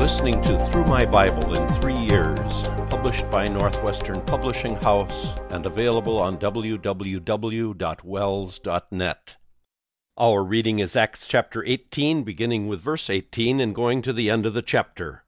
listening to Through My Bible in 3 Years, published by Northwestern Publishing House and available on www.wells.net. Our reading is Acts chapter 18, beginning with verse 18 and going to the end of the chapter.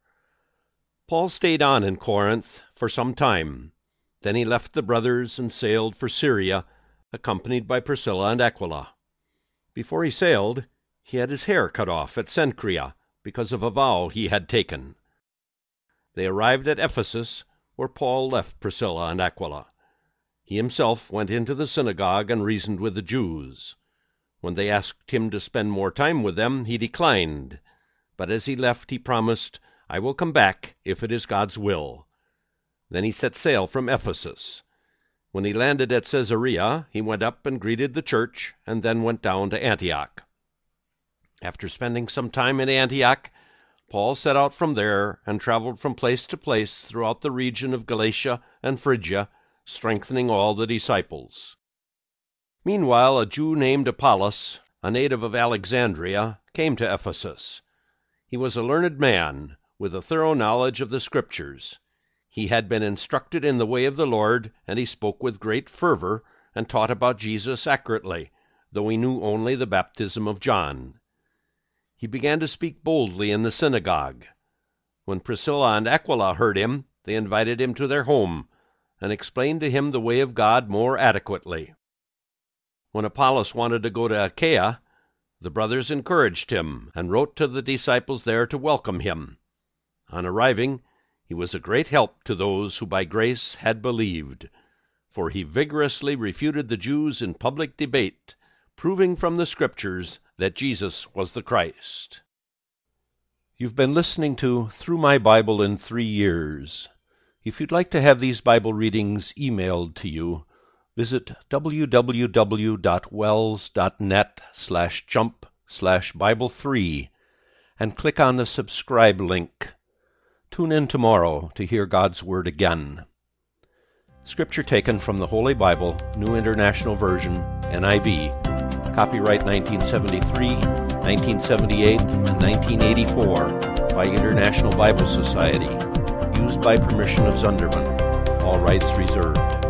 Paul stayed on in Corinth for some time. Then he left the brothers and sailed for Syria, accompanied by Priscilla and Aquila. Before he sailed, he had his hair cut off at Cenchrea, because of a vow he had taken. They arrived at Ephesus, where Paul left Priscilla and Aquila. He himself went into the synagogue and reasoned with the Jews. When they asked him to spend more time with them, he declined. But as he left, he promised, "I will come back, if it is God's will." Then he set sail from Ephesus. When he landed at Caesarea, he went up and greeted the church, and then went down to Antioch. After spending some time in Antioch, Paul set out from there and traveled from place to place throughout the region of Galatia and Phrygia, strengthening all the disciples. Meanwhile, a Jew named Apollos, a native of Alexandria, came to Ephesus. He was a learned man, with a thorough knowledge of the Scriptures. He had been instructed in the way of the Lord, and he spoke with great fervor and taught about Jesus accurately, though he knew only the baptism of John. He began to speak boldly in the synagogue. When Priscilla and Aquila heard him, they invited him to their home, and explained to him the way of God more adequately. When Apollos wanted to go to Achaia, the brothers encouraged him, and wrote to the disciples there to welcome him. On arriving, he was a great help to those who by grace had believed, for he vigorously refuted the Jews in public debate, proving from the Scriptures that Jesus was the Christ. You've been listening to Through My Bible in 3 Years. If you'd like to have these Bible readings emailed to you, visit www.wells.net/jump/Bible3 and click on the subscribe link. Tune in tomorrow to hear God's Word again. Scripture taken from the Holy Bible, New International Version, NIV, copyright 1973, 1978, and 1984 by International Bible Society, used by permission of Zunderman. All rights reserved.